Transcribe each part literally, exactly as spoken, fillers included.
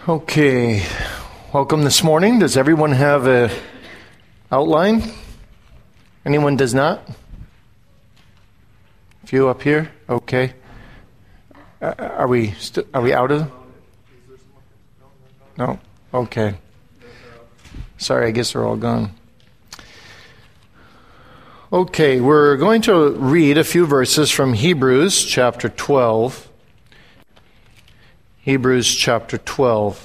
Okay, welcome this morning. Does everyone have a outline? Anyone does not? A few up here? Okay. Uh, are we st- are we out of? No? Okay. Sorry, I guess they're all gone. Okay, we're going to read a few verses from Hebrews chapter twelve. Hebrews chapter twelve,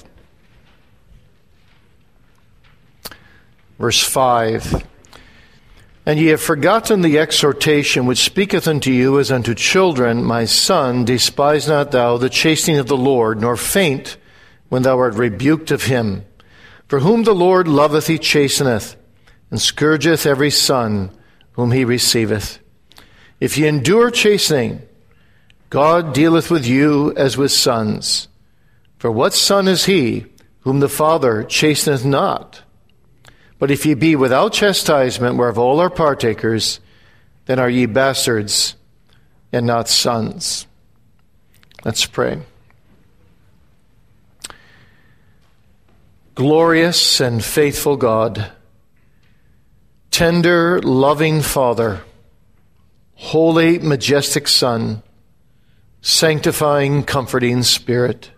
verse five. And ye have forgotten the exhortation which speaketh unto you as unto children, my son, despise not thou the chastening of the Lord, nor faint when thou art rebuked of him. For whom the Lord loveth he chasteneth, and scourgeth every son whom he receiveth. If ye endure chastening, God dealeth with you as with sons. For what son is he whom the Father chasteneth not? But if ye be without chastisement, whereof all are partakers, then are ye bastards and not sons. Let's pray. Glorious and faithful God, tender, loving Father, holy, majestic Son, sanctifying, comforting Spirit,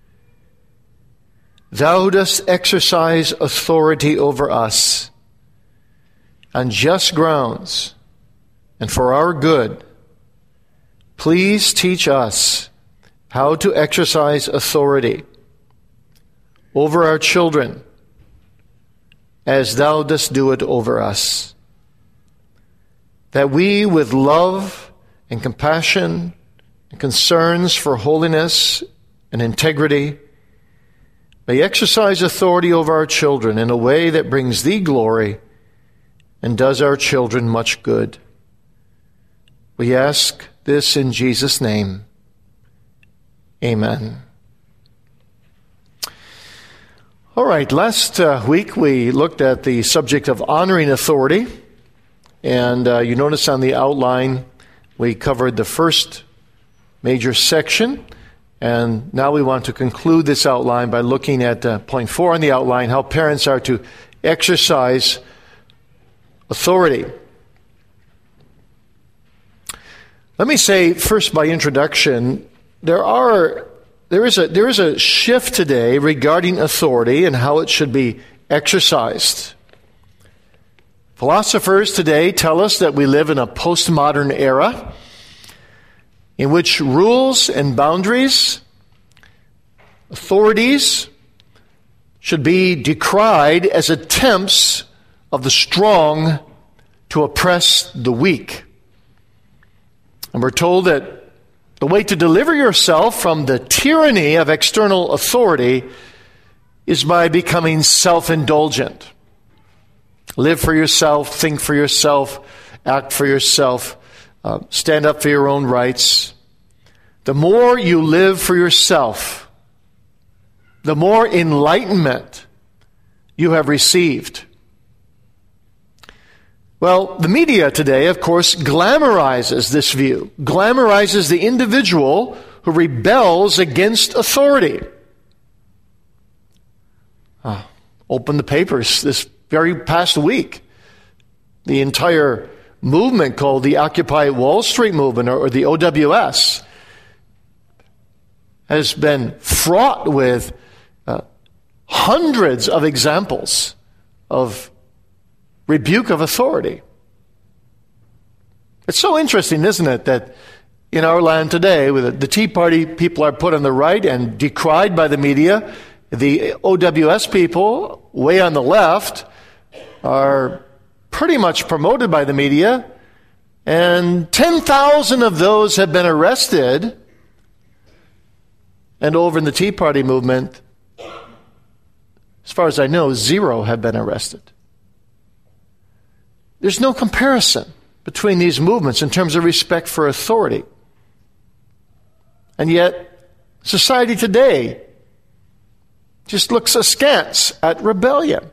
Thou dost exercise authority over us on just grounds and for our good. Please teach us how to exercise authority over our children as Thou dost do it over us, that we, with love and compassion and concerns for holiness and integrity, may exercise authority over our children in a way that brings Thee glory and does our children much good. We ask this in Jesus' name. Amen. All right, last uh, week we looked at the subject of honoring authority, and uh, you notice on the outline we covered the first major section. And now we want to conclude this outline by looking at uh, point four on the outline, how parents are to exercise authority. Let me say first by introduction, there are there is a there is a shift today regarding authority and how it should be exercised. Philosophers today tell us that we live in a postmodern era in which rules and boundaries, authorities, should be decried as attempts of the strong to oppress the weak. And we're told that the way to deliver yourself from the tyranny of external authority is by becoming self-indulgent. Live for yourself, think for yourself, act for yourself. Uh, stand up for your own rights. The more you live for yourself, the more enlightenment you have received. Well, the media today, of course, glamorizes this view, glamorizes the individual who rebels against authority. Uh, open the papers this very past week. The entire movement called the Occupy Wall Street movement, or the O W S, has been fraught with uh, hundreds of examples of rebuke of authority. It's so interesting, isn't it, that in our land today, with the Tea Party people are put on the right and decried by the media. The O W S people, way on the left, are pretty much promoted by the media, and ten thousand of those have been arrested, and over in the Tea Party movement, as far as I know, zero have been arrested. There's no comparison between these movements in terms of respect for authority. And yet, society today just looks askance at rebellion.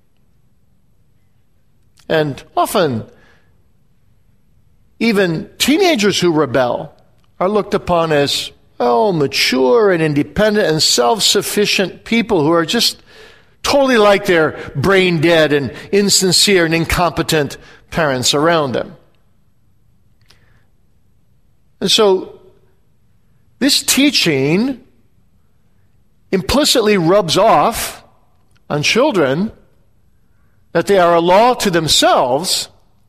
And often, even teenagers who rebel are looked upon as oh, mature and independent and self-sufficient people who are just totally like their brain dead and insincere and incompetent parents around them. And so this teaching implicitly rubs off on children that they are a law to themselves,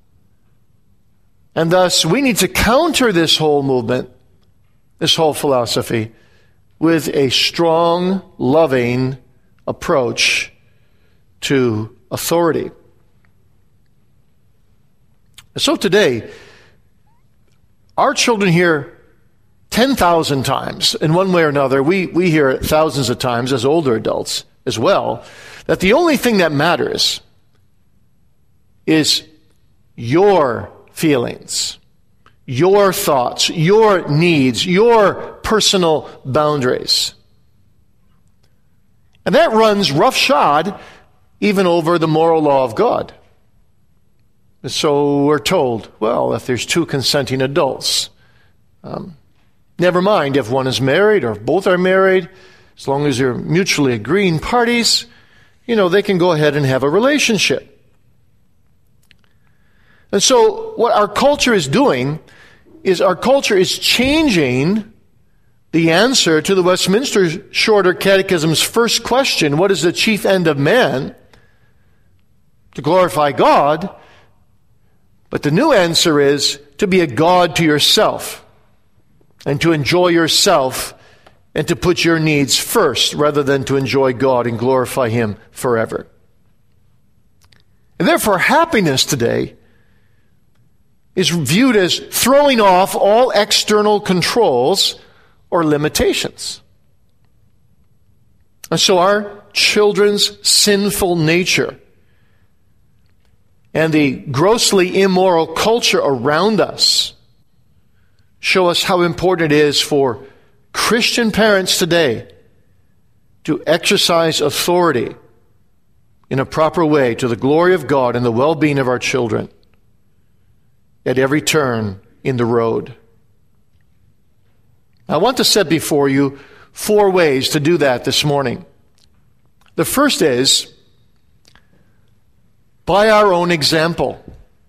and thus we need to counter this whole movement, this whole philosophy, with a strong, loving approach to authority. So today, our children hear ten thousand times, in one way or another, we, we hear it thousands of times as older adults as well, that the only thing that matters is your feelings, your thoughts, your needs, your personal boundaries. And that runs roughshod even over the moral law of God. So we're told, well, if there's two consenting adults, um, never mind if one is married or if both are married, as long as they're mutually agreeing parties, you know, they can go ahead and have a relationship. And so what our culture is doing is our culture is changing the answer to the Westminster Shorter Catechism's first question, what is the chief end of man? To glorify God. But the new answer is to be a God to yourself and to enjoy yourself and to put your needs first rather than to enjoy God and glorify Him forever. And therefore, happiness today is viewed as throwing off all external controls or limitations. And so our children's sinful nature and the grossly immoral culture around us show us how important it is for Christian parents today to exercise authority in a proper way to the glory of God and the well-being of our children at every turn in the road. I want to set before you four ways to do that this morning. The first is by our own example.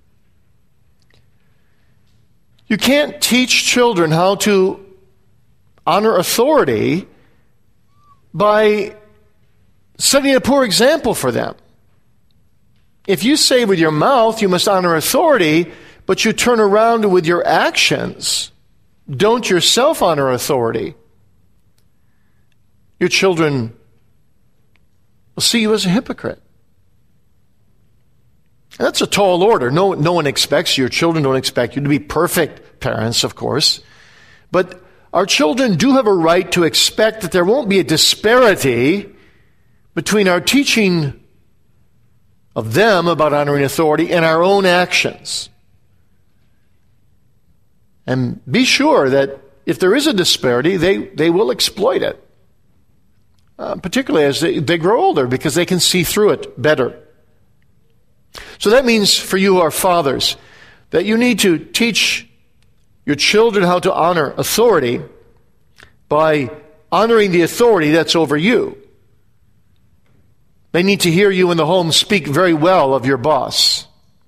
You can't teach children how to honor authority by setting a poor example for them. If you say with your mouth you must honor authority, but you turn around with your actions, don't yourself honor authority, your children will see you as a hypocrite. And that's a tall order. No, no one expects, your children don't expect you to be perfect parents, of course. But our children do have a right to expect that there won't be a disparity between our teaching of them about honoring authority and our own actions. And be sure that if there is a disparity, they, they will exploit it, uh, particularly as they, they grow older, because they can see through it better. So that means for you who are fathers, that you need to teach your children how to honor authority by honoring the authority that's over you. They need to hear you in the home speak very well of your boss.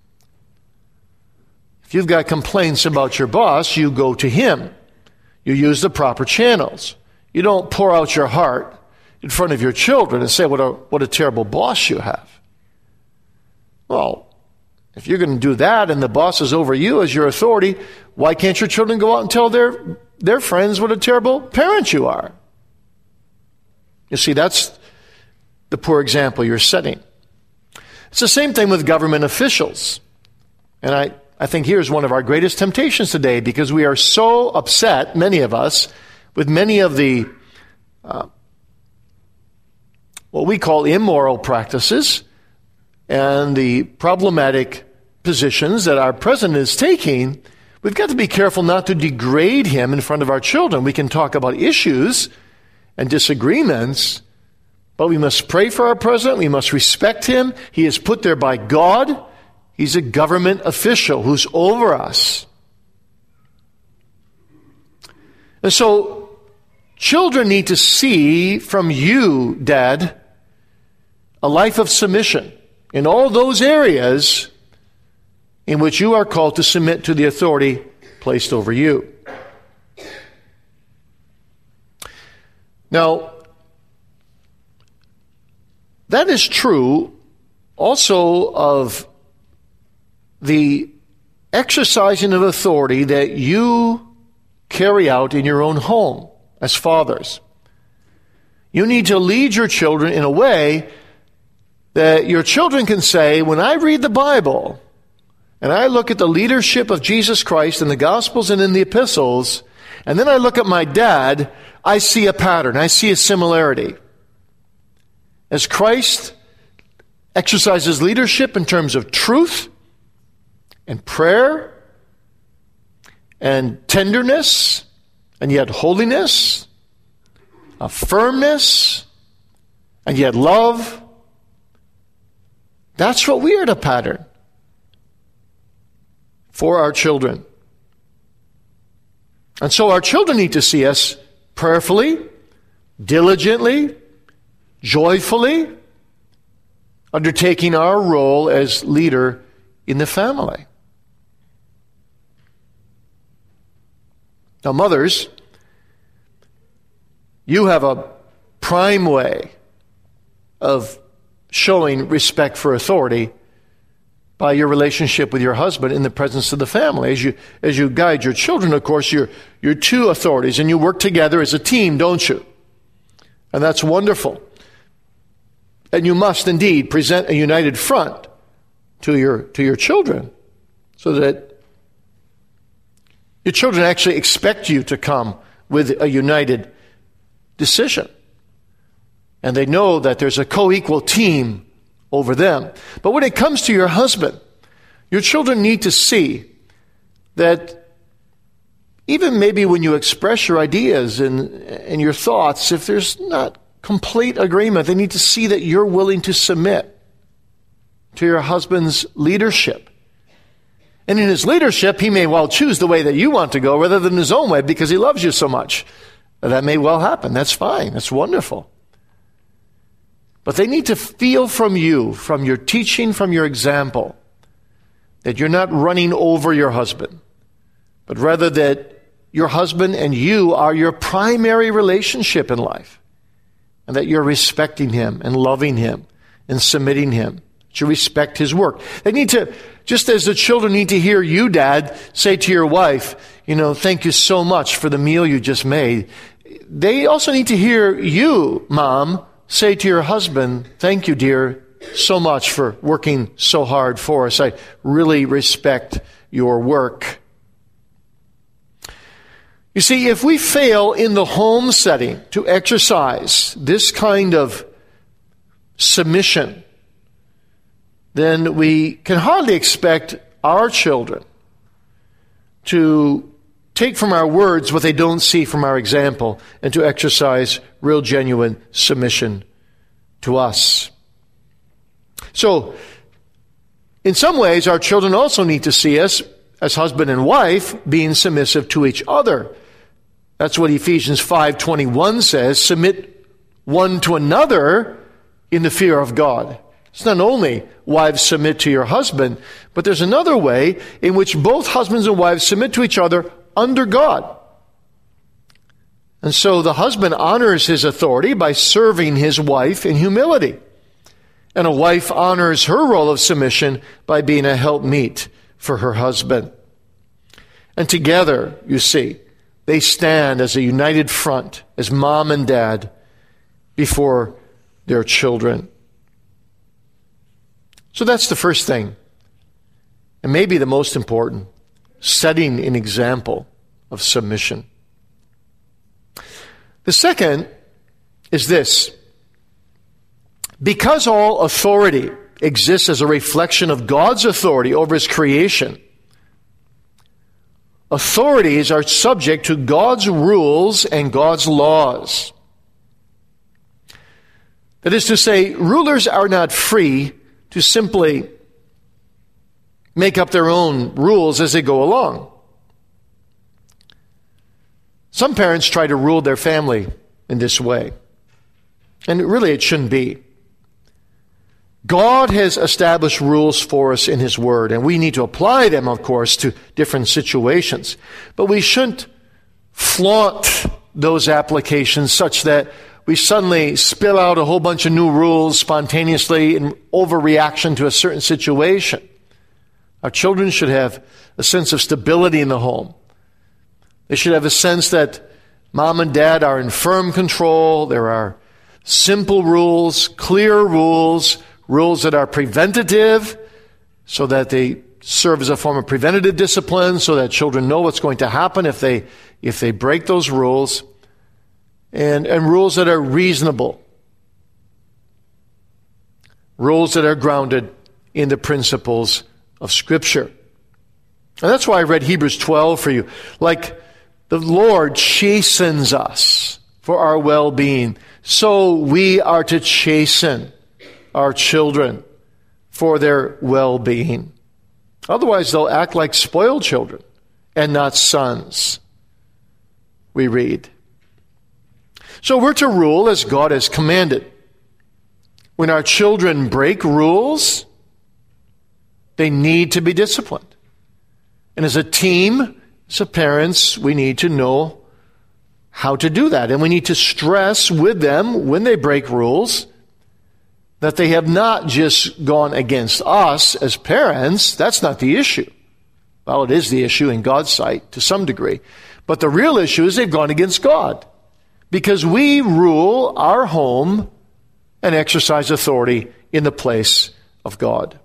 If you've got complaints about your boss, you go to him. You use the proper channels. You don't pour out your heart in front of your children and say, what a, what a terrible boss you have. Well, if you're going to do that and the boss is over you as your authority, why can't your children go out and tell their, their friends what a terrible parent you are? You see, that's the poor example you're setting. It's the same thing with government officials. And I, I think here's one of our greatest temptations today, because we are so upset, many of us, with many of the uh, what we call immoral practices and the problematic positions that our president is taking. We've got to be careful not to degrade him in front of our children. We can talk about issues and disagreements, but we must pray for our president. We must respect him. He is put there by God. He's a government official who's over us. And so children need to see from you, Dad, a life of submission in all those areas in which you are called to submit to the authority placed over you. Now, that is true also of the exercising of authority that you carry out in your own home as fathers. You need to lead your children in a way that your children can say, when I read the Bible and I look at the leadership of Jesus Christ in the Gospels and in the epistles, and then I look at my dad, I see a pattern, I see a similarity. As Christ exercises leadership in terms of truth and prayer and tenderness and yet holiness, a firmness and yet love, that's what we are to pattern for our children. And so our children need to see us prayerfully, diligently, joyfully undertaking our role as leader in the family. Now, mothers, you have a prime way of showing respect for authority by your relationship with your husband in the presence of the family. As you as you guide your children, of course, you're, you're two authorities, and you work together as a team, don't you? And that's wonderful. And you must indeed present a united front to your to your children, so that your children actually expect you to come with a united decision. And they know that there's a co-equal team over them. But when it comes to your husband, your children need to see that even maybe when you express your ideas and, and your thoughts, if there's not complete agreement, they need to see that you're willing to submit to your husband's leadership. And in his leadership, he may well choose the way that you want to go rather than his own way because he loves you so much. That may well happen. That's fine. That's wonderful. But they need to feel from you, from your teaching, from your example, that you're not running over your husband, but rather that your husband and you are your primary relationship in life, and that you're respecting him and loving him and submitting him, that you respect his work. They need to, just as the children need to hear you, Dad, say to your wife, you know, thank you so much for the meal you just made. They also need to hear you, Mom, say to your husband, thank you, dear, so much for working so hard for us. I really respect your work. You see, if we fail in the home setting to exercise this kind of submission, then we can hardly expect our children to take from our words what they don't see from our example and to exercise real, genuine submission to us. So, in some ways, our children also need to see us as husband and wife being submissive to each other. That's what Ephesians five twenty-one says, submit one to another in the fear of God. It's not only wives submit to your husband, but there's another way in which both husbands and wives submit to each other under God. And so the husband honors his authority by serving his wife in humility. And a wife honors her role of submission by being a helpmeet for her husband. And together, you see, they stand as a united front, as mom and dad, before their children. So that's the first thing, and maybe the most important, setting an example of submission. The second is this: because all authority exists as a reflection of God's authority over His creation, authorities are subject to God's rules and God's laws. That is to say, rulers are not free to simply make up their own rules as they go along. Some parents try to rule their family in this way. And really it shouldn't be. God has established rules for us in His Word, and we need to apply them, of course, to different situations. But we shouldn't flaunt those applications such that we suddenly spill out a whole bunch of new rules spontaneously in overreaction to a certain situation. Our children should have a sense of stability in the home. They should have a sense that mom and dad are in firm control. There are simple rules, clear rules, rules that are preventative so that they serve as a form of preventative discipline so that children know what's going to happen if they if they break those rules, and, and rules that are reasonable, rules that are grounded in the principles of Scripture. And that's why I read Hebrews twelve for you. Like the Lord chastens us for our well-being, so we are to chasten our children for their well-being. Otherwise, they'll act like spoiled children and not sons, we read. So we're to rule as God has commanded. When our children break rules, they need to be disciplined. And as a team, as parents, we need to know how to do that. And we need to stress with them when they break rules that they have not just gone against us as parents. That's not the issue. Well, it is the issue in God's sight to some degree. But the real issue is they've gone against God. Because we rule our home and exercise authority in the place of God.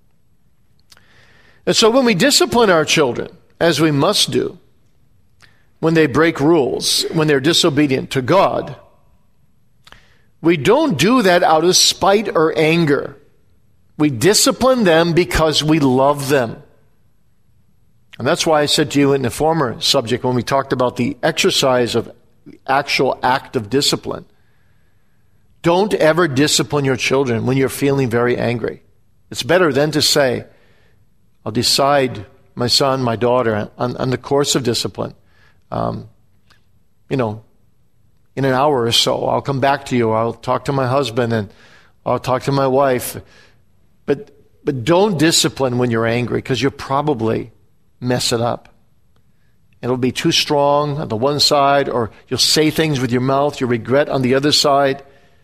And so when we discipline our children, as we must do, when they break rules, when they're disobedient to God, we don't do that out of spite or anger. We discipline them because we love them. And that's why I said to you in the former subject when we talked about the exercise of the actual act of discipline, don't ever discipline your children when you're feeling very angry. It's better then to say, I'll decide, my son, my daughter, on, on the course of discipline. Um, you know, in an hour or so, I'll come back to you. I'll talk to my husband and I'll talk to my wife. But but don't discipline when you're angry, because you'll probably mess it up. It'll be too strong on the one side, or you'll say things with your mouth you'll regret on the other side.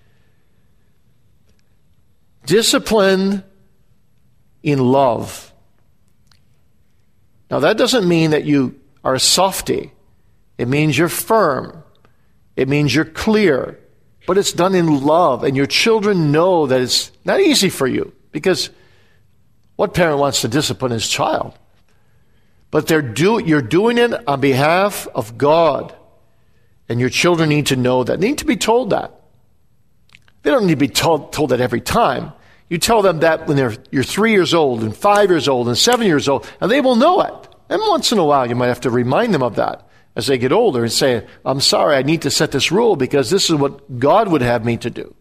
Discipline in love. Now that doesn't mean that you are a softy. It means you're firm. It means you're clear. But it's done in love, and your children know that it's not easy for you, because what parent wants to discipline his child? But they're do, you're doing it on behalf of God. And your children need to know that. They need to be told that. They don't need to be told, told that every time. You tell them that when they're you're three years old and five years old and seven years old, and they will know it. And once in a while, you might have to remind them of that as they get older and say, I'm sorry, I need to set this rule because this is what God would have me to do.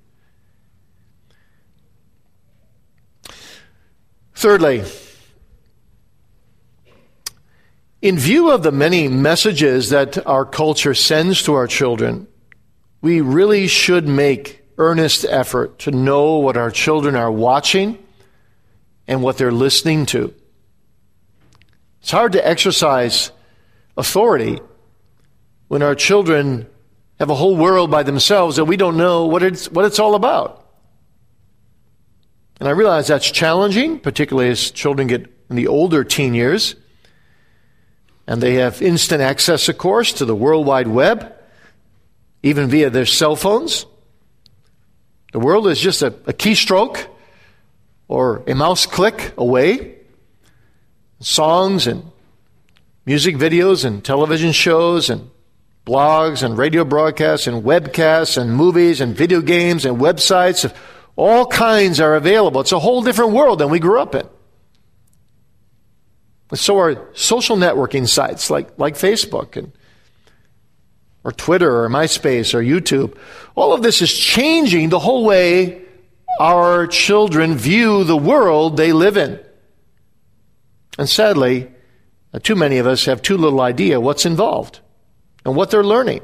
Thirdly, in view of the many messages that our culture sends to our children, we really should make earnest effort to know what our children are watching and what they're listening to. It's hard to exercise authority when our children have a whole world by themselves and we don't know what it's, what it's all about. And I realize that's challenging, particularly as children get in the older teen years. And they have instant access, of course, to the World Wide Web, even via their cell phones. The world is just a, a keystroke or a mouse click away. Songs and music videos and television shows and blogs and radio broadcasts and webcasts and movies and video games and websites, all kinds are available. It's a whole different world than we grew up in. And so are social networking sites like, like Facebook and or Twitter or MySpace or YouTube. All of this is changing the whole way our children view the world they live in. And sadly, too many of us have too little idea what's involved. and what they're learning,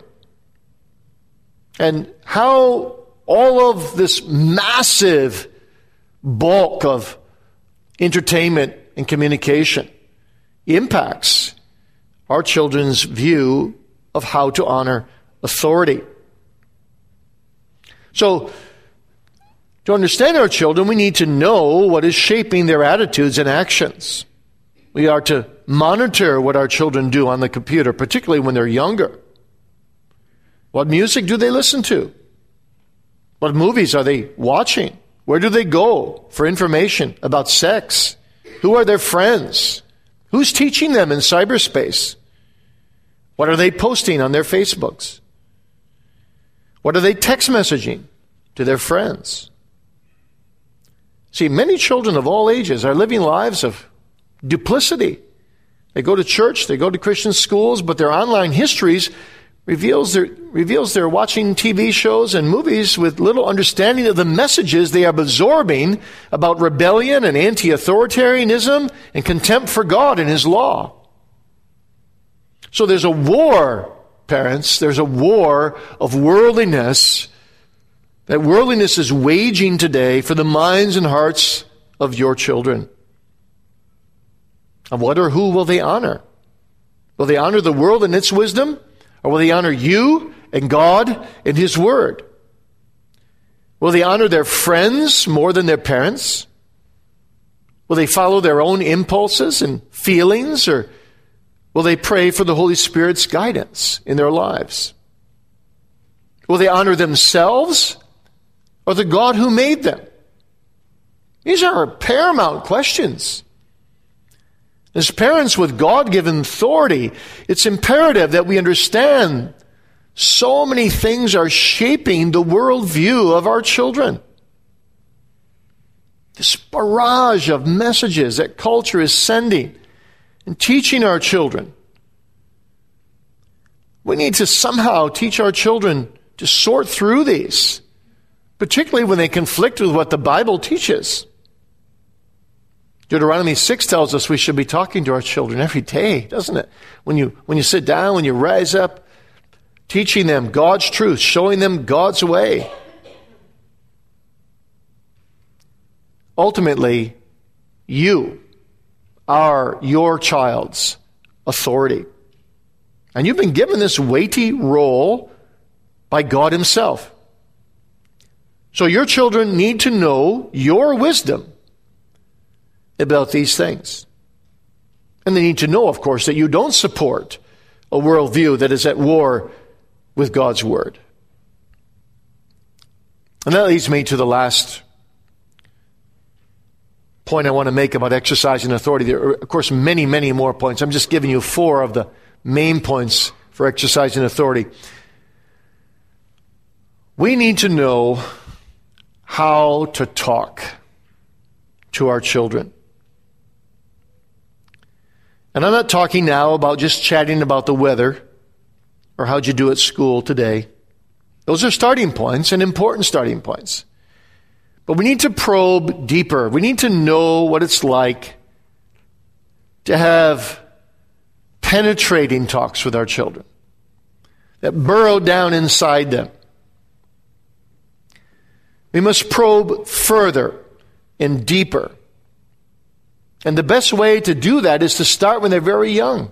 and how all of this massive bulk of entertainment and communication impacts our children's view of how to honor authority. So, to understand our children, we need to know what is shaping their attitudes and actions. We are to monitor what our children do on the computer, particularly when they're younger. What music do they listen to? What movies are they watching? Where do they go for information about sex? Who are their friends? Who's teaching them in cyberspace? What are they posting on their Facebooks? What are they text messaging to their friends? See, many children of all ages are living lives of duplicity. They go to church, they go to Christian schools, but their online histories reveals they're, reveals they're watching T V shows and movies with little understanding of the messages they are absorbing about rebellion and anti-authoritarianism and contempt for God and His law. So there's a war, parents, there's a war of worldliness that worldliness is waging today for the minds and hearts of your children. And what or who will they honor? Will they honor the world and its wisdom? Or will they honor you and God and His Word? Will they honor their friends more than their parents? Will they follow their own impulses and feelings? Or will they pray for the Holy Spirit's guidance in their lives? Will they honor themselves or the God who made them? These are paramount questions. As parents with God-given authority, it's imperative that we understand so many things are shaping the worldview of our children. This barrage of messages that culture is sending and teaching our children. We need to somehow teach our children to sort through these, particularly when they conflict with what the Bible teaches. Deuteronomy six tells us we should be talking to our children every day, doesn't it? When you when you sit down, when you rise up, teaching them God's truth, showing them God's way. Ultimately, you are your child's authority. And you've been given this weighty role by God Himself. So your children need to know your wisdom about these things. And they need to know, of course, that you don't support a worldview that is at war with God's Word. And that leads me to the last point I want to make about exercising authority. There are, of course, many, many more points. I'm just giving you four of the main points for exercising authority. We need to know how to talk to our children. And I'm not talking now about just chatting about the weather or how'd you do at school today. Those are starting points and important starting points. But we need to probe deeper. We need to know what it's like to have penetrating talks with our children that burrow down inside them. We must probe further and deeper. And the best way to do that is to start when they're very young.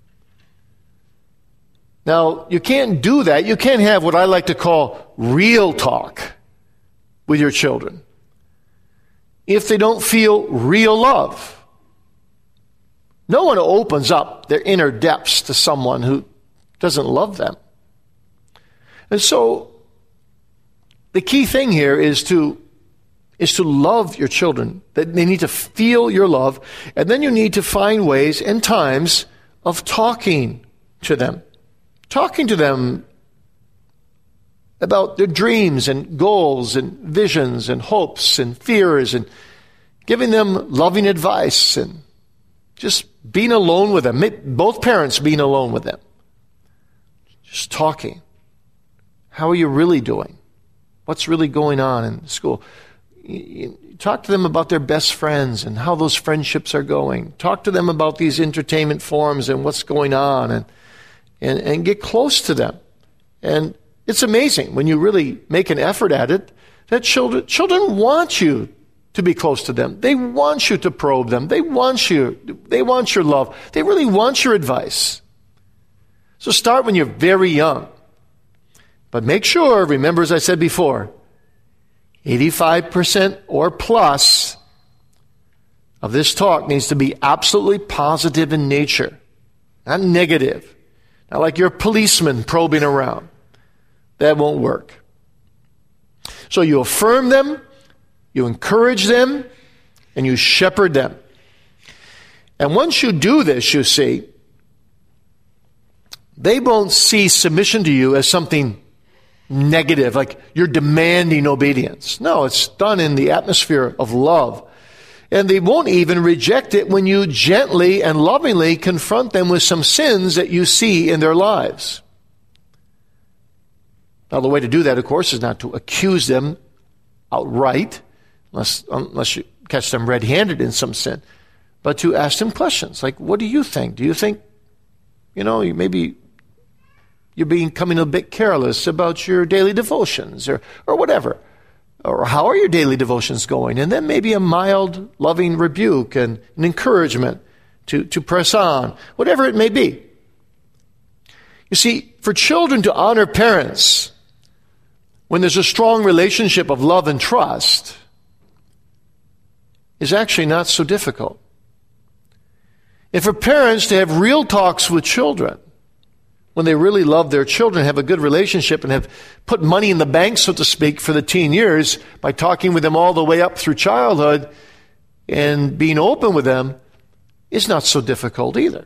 Now, you can't do that. You can't have what I like to call real talk with your children if they don't feel real love. No one opens up their inner depths to someone who doesn't love them. And so, the key thing here is to is to love your children. That they need to feel your love. And then you need to find ways and times of talking to them. Talking to them about their dreams and goals and visions and hopes and fears, and giving them loving advice and just being alone with them. Both parents being alone with them. Just talking. How are you really doing? What's really going on in school? You talk to them about their best friends and how those friendships are going. Talk to them about these entertainment forums and what's going on. And and, and get close to them. And it's amazing when you really make an effort at it that children, children want you to be close to them. They want you to probe them. They want you, they want your love. They really want your advice. So start when you're very young. But make sure, remember as I said before, eighty-five percent or plus of this talk needs to be absolutely positive in nature, not negative. Not like you're a policeman probing around. That won't work. So you affirm them, you encourage them, and you shepherd them. And once you do this, you see, they won't see submission to you as something negative, like you're demanding obedience. No, it's done in the atmosphere of love. And they won't even reject it when you gently and lovingly confront them with some sins that you see in their lives. Now, the way to do that, of course, is not to accuse them outright, unless, unless you catch them red-handed in some sin, but to ask them questions like, what do you think? Do you think, you know, you maybe you're becoming a bit careless about your daily devotions or, or whatever? Or how are your daily devotions going? And then maybe a mild, loving rebuke and an encouragement to, to press on, whatever it may be. You see, for children to honor parents when there's a strong relationship of love and trust is actually not so difficult. And for parents to have real talks with children when they really love their children, have a good relationship, and have put money in the bank, so to speak, for the teen years by talking with them all the way up through childhood and being open with them, is not so difficult either.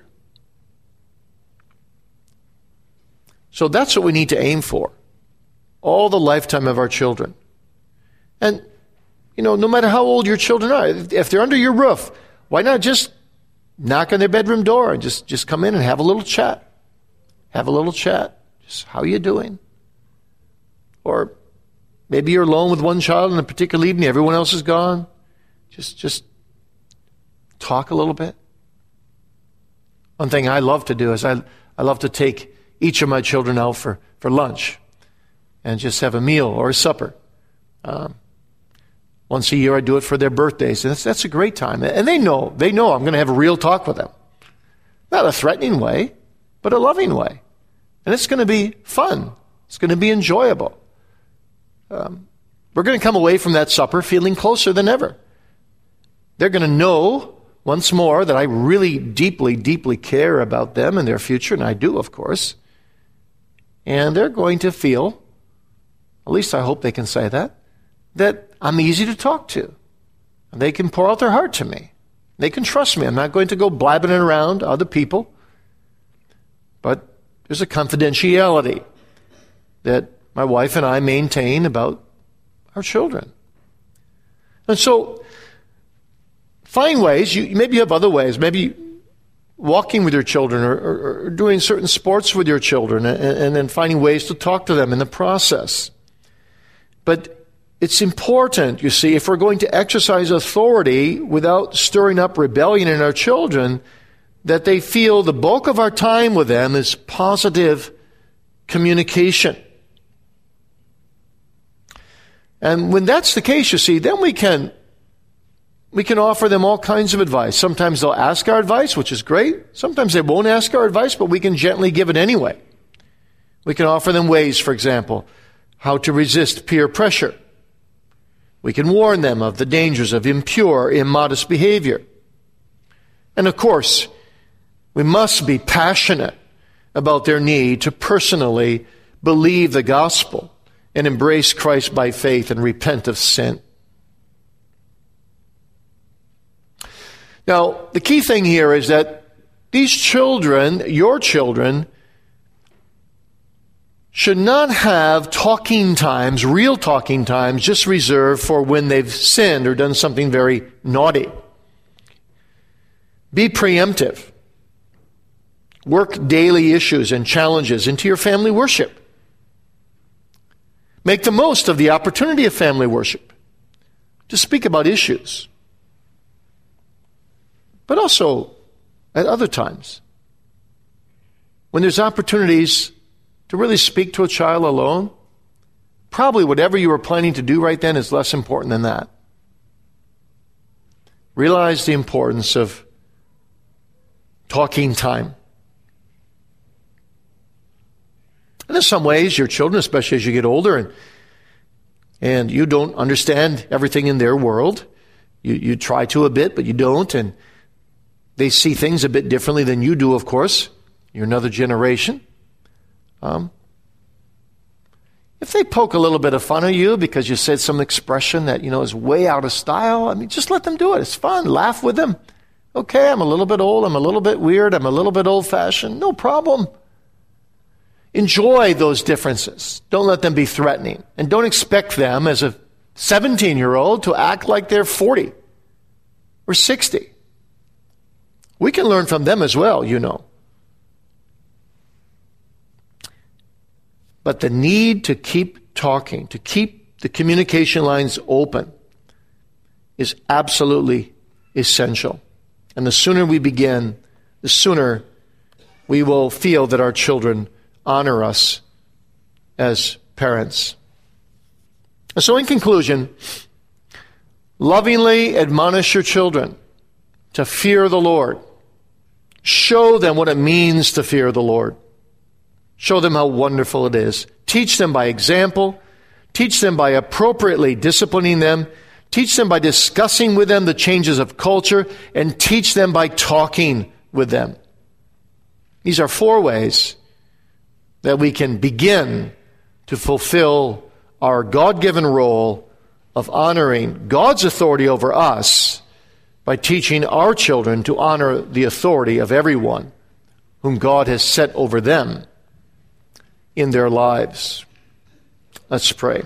So that's what we need to aim for, all the lifetime of our children. And, you know, no matter how old your children are, if they're under your roof, why not just knock on their bedroom door and just, just come in and have a little chat? Have a little chat. Just, how are you doing? Or maybe you're alone with one child on a particular evening, everyone else is gone. Just, just talk a little bit. One thing I love to do is I, I love to take each of my children out for, for lunch and just have a meal or a supper. Um, once a year I do it for their birthdays, and that's, that's a great time. And they know, they know I'm going to have a real talk with them. Not a threatening way, but a loving way. And it's going to be fun. It's going to be enjoyable. Um, we're going to come away from that supper feeling closer than ever. They're going to know once more that I really deeply, deeply care about them and their future, and I do, of course. And they're going to feel, at least I hope they can say that, that I'm easy to talk to. And they can pour out their heart to me. They can trust me. I'm not going to go blabbing it around to other people. But there's a confidentiality that my wife and I maintain about our children. And so, find ways. You, maybe you have other ways. Maybe walking with your children or, or, or doing certain sports with your children and, and then finding ways to talk to them in the process. But it's important, you see, if we're going to exercise authority without stirring up rebellion in our children, that they feel the bulk of our time with them is positive communication. And when that's the case, you see, then we can we can offer them all kinds of advice. Sometimes they'll ask our advice, which is great. Sometimes they won't ask our advice, but we can gently give it anyway. We can offer them ways, for example, how to resist peer pressure. We can warn them of the dangers of impure, immodest behavior. And of course, we must be passionate about their need to personally believe the gospel and embrace Christ by faith and repent of sin. Now, the key thing here is that these children, your children, should not have talking times, real talking times, just reserved for when they've sinned or done something very naughty. Be preemptive. Work daily issues and challenges into your family worship. Make the most of the opportunity of family worship to speak about issues. But also at other times, when there's opportunities to really speak to a child alone, probably whatever you were planning to do right then is less important than that. Realize the importance of talking time. And in some ways, your children, especially as you get older and and you don't understand everything in their world, you, you try to a bit, but you don't, and they see things a bit differently than you do, of course. You're another generation. Um, if they poke a little bit of fun at you because you said some expression that, you know, is way out of style, I mean, just let them do it. It's fun. Laugh with them. Okay, I'm a little bit old. I'm a little bit weird. I'm a little bit old-fashioned. No problem. Enjoy those differences. Don't let them be threatening. And don't expect them as a seventeen-year-old to act like they're forty or sixty. We can learn from them as well, you know. But the need to keep talking, to keep the communication lines open, is absolutely essential. And the sooner we begin, the sooner we will feel that our children honor us as parents. And so in conclusion, lovingly admonish your children to fear the Lord. Show them what it means to fear the Lord. Show them how wonderful it is. Teach them by example. Teach them by appropriately disciplining them. Teach them by discussing with them the changes of culture. And teach them by talking with them. These are four ways that we can begin to fulfill our God-given role of honoring God's authority over us by teaching our children to honor the authority of everyone whom God has set over them in their lives. Let's pray.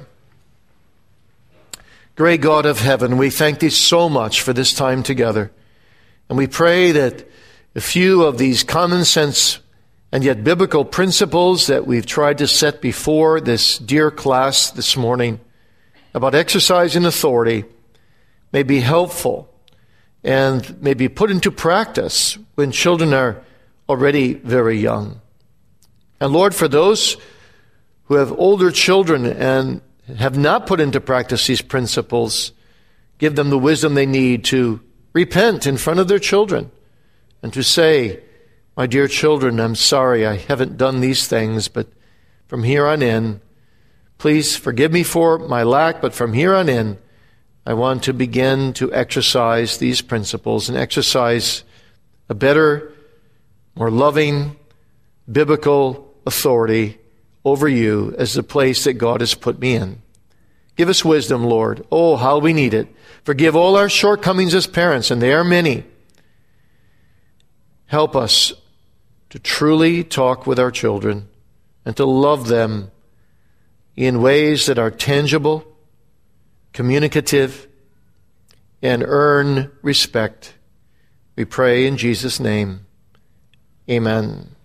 Great God of heaven, we thank Thee so much for this time together. And we pray that a few of these common sense and yet biblical principles that we've tried to set before this dear class this morning about exercising authority may be helpful and may be put into practice when children are already very young. And Lord, for those who have older children and have not put into practice these principles, give them the wisdom they need to repent in front of their children and to say, my dear children, I'm sorry I haven't done these things, but from here on in, please forgive me for my lack, but from here on in, I want to begin to exercise these principles and exercise a better, more loving, biblical authority over you as the place that God has put me in. Give us wisdom, Lord. Oh, how we need it. Forgive all our shortcomings as parents, and they are many. Help us to truly talk with our children and to love them in ways that are tangible, communicative, and earn respect. We pray in Jesus' name. Amen.